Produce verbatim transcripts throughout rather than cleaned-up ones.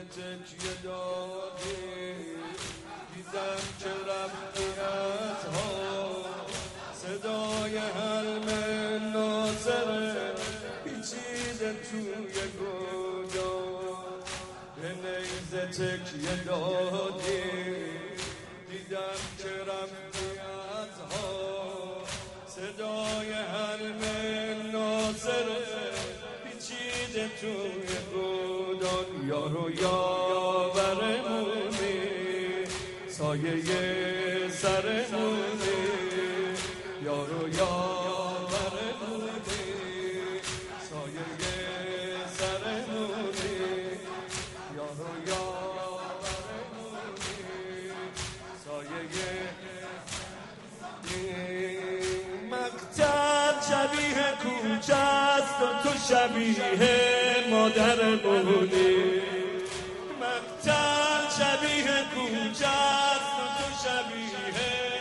تکیه دادی دیدم که رفیت ها صدای حلم ناصره پیچیده توی گودان به نیزه تکیه دادی دیدم که رفیت ها صدای حلم ناصره پیچیده توی گودان یارو یاورمونی سایه سرمونی یارو یاورمونی سایه سرمونی یارو یاورمونی سایه مقتل شبیه کوچست و تو شبیه مادر بودی مقتل شبیه کوچست و تو شبیه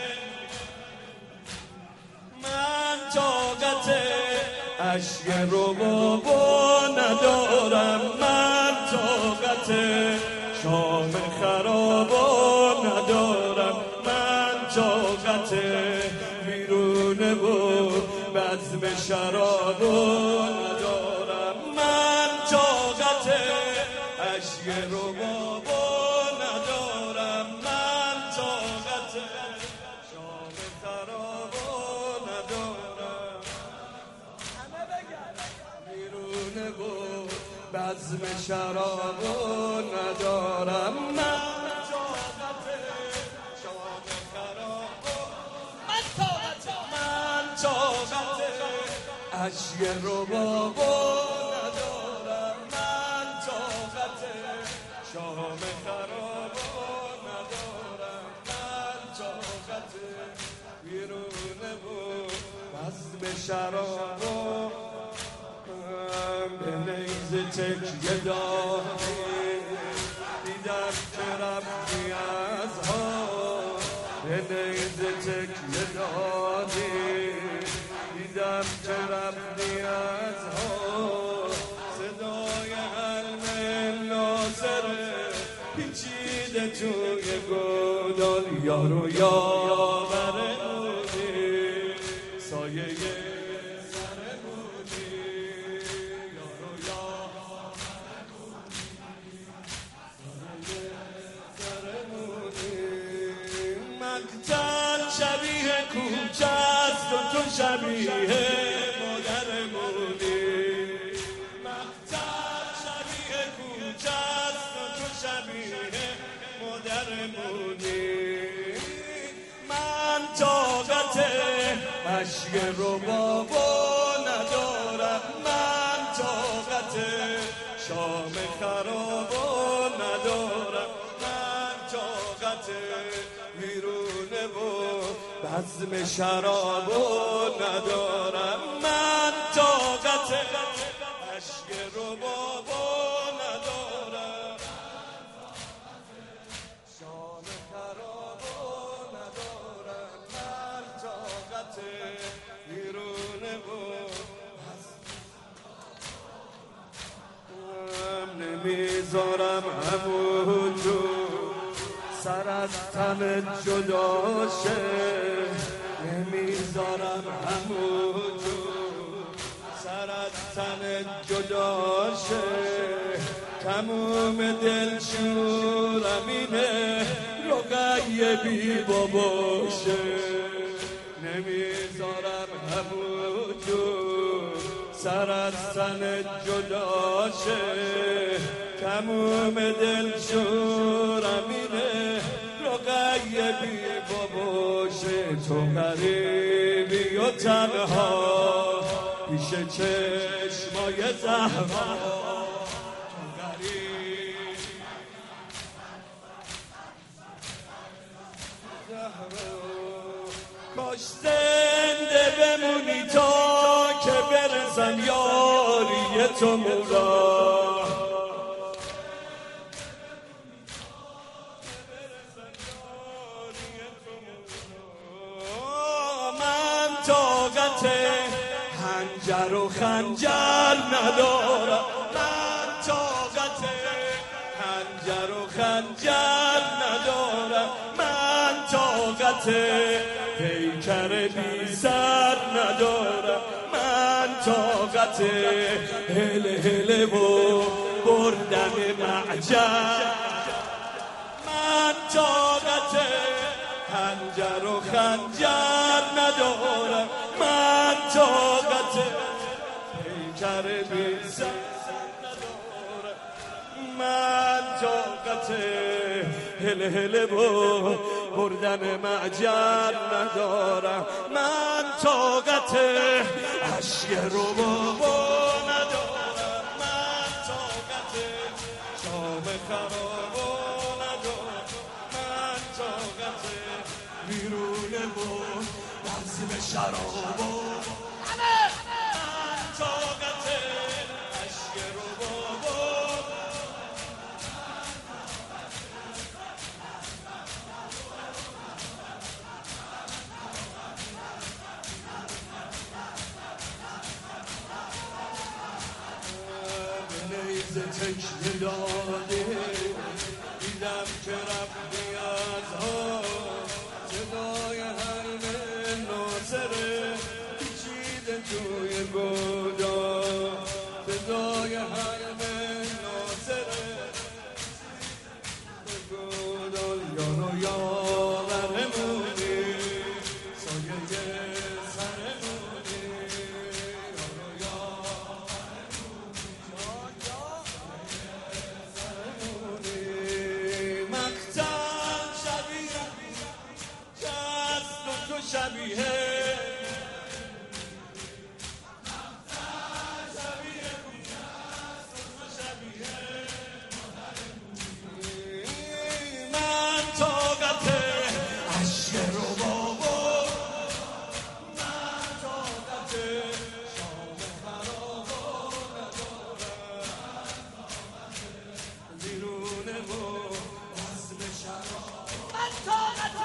من طاقت اشک رو بابا ندارم من طاقت شام خرابا ندارم من طاقت بیرونه و بزم شرابا ندارم من طاقت اشک رو بابا ندارم من طاقت شام خرابا ندارم بیرونه و بزم شرابا ندارم من طاقت شام خرابا من طاقت من طاقت اشک رو بابا ندارم من طاقت شام خرابا ندارم من طاقت بیرونه و بزم شرابا به نیزه تکیه دادی دیدم که رفتی از ها به نیزه تکیه دادی دیدم که رفتی از ها صدای حلم ناصره پیچیده توی گودال یارو یاورمونی سایه سرمونی یارو یاورمونی سرمونی مقتل شبیه کوچست و تو شبیه مادر بودی مقتل شبیه کوچست و تو شبیه مادر بودی من طاقت اشک رو بابا ندارم من طاقت شام خرابا ندارم من طاقت بیرونه و بزم شرابا ندارم من طاقت اشک رو بابا ندارم شام خرابا ندارم من طاقت بیرونه و نمیذارم همونجور سر از تن جدا شه نمیذارم همونجور سر از تن جدا شه تموم دلشورم اینه رقیه بی باباشه نمیذارم همونجور سر از تن جدا شه تموم دلشورم اینه رقیه بی باباشه تو غریبی و تنها پیش چشمای زهرا تو غریب کاش زنده بمونی تا که برسم یاری تو مولا طاقت هنجر و خنجر ندارم من طاقت هنجر خنجر ندارم، من طاقت پیکر بی سر ندارم، من طاقت هله هله و بردن معجر، من طاقت خنجر و خنجر ندارم، من طاقت پیکر بی سر ندارم، من طاقت هله هله و بردن معجر ندارم، من طاقت اشک رو بابا ندارم، من طاقت شام خرابا ندارم، من طاقت بیرونه و بزم شرابا، من طاقت اشک رو بابا تکه داده، دیدم که رفتی از ها، صدای حرم ناصره پیچیده توی گودا، صدای حرم ناصره گودا، یارو یاورمونی سایه سرمونی، یارو شبیه من طاقت اشک رو بابا، من طاقت شام خرابا ندارم، بیرونه و بزم شراب، من طاقت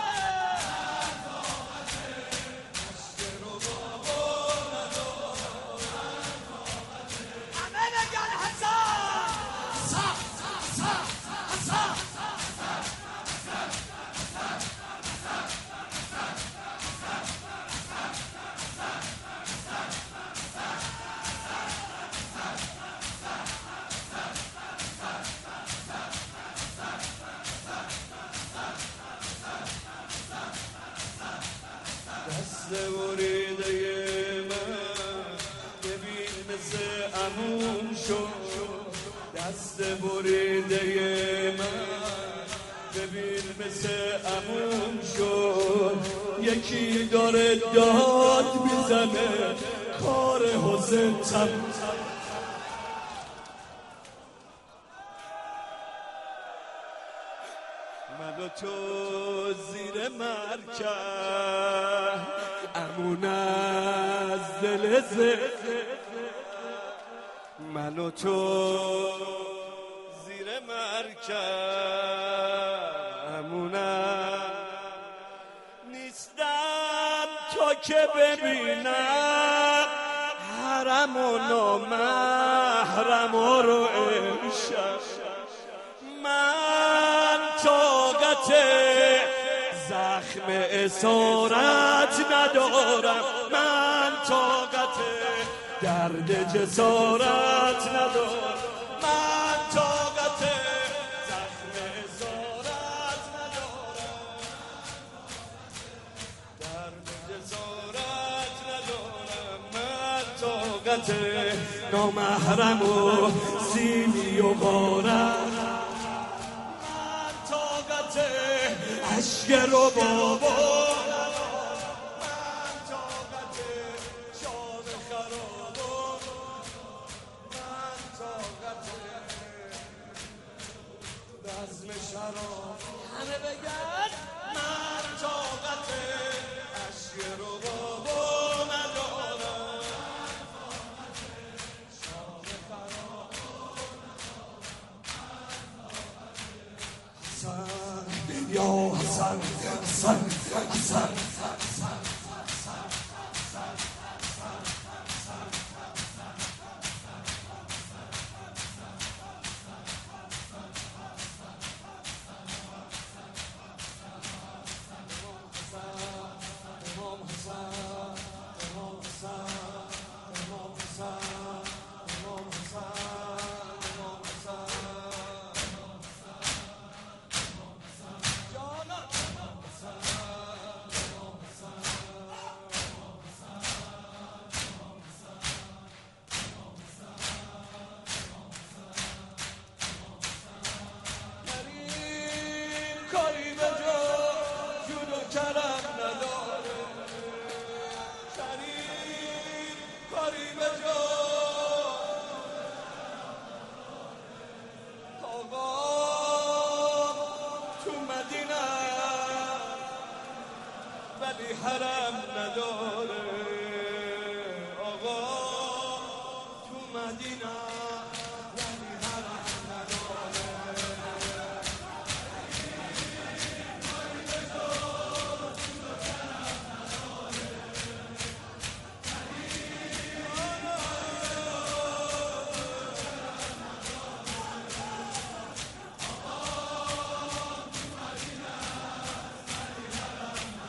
دست بریده من ببین مثل عموم شد، دست بریده من ببین مثل عموم شد، یکی داره داد میزنه کار حسین تموم. من و تو زیر مرکب امون از دل زده، من و تو زیر مرکب امونم، نیستم تا که ببینم حرم و نامحرم رو امشب، من طاقت زخم اسارت ندارم، من طاقت درد جسارت ندارم، من طاقت زخم اسارت ندارم، درد جسارت ندارم، من طاقت نامحرم و سیلی و غارت، من طاقت اشک رو بابا، من طاقت شام خرابا، من طاقت بزم شراب، همه بگن من طاقت اشک رو بابا ندارم، شام خرابا، حسن یا حسن حسن حسن مدینه ولی حرم نداره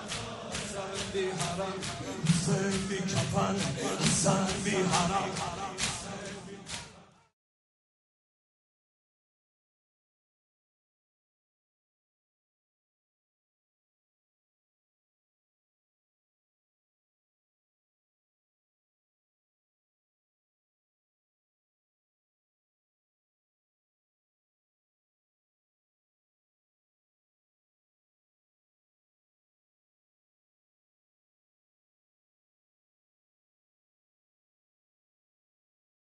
بی حرم حسین بی کفن حسن بی حرم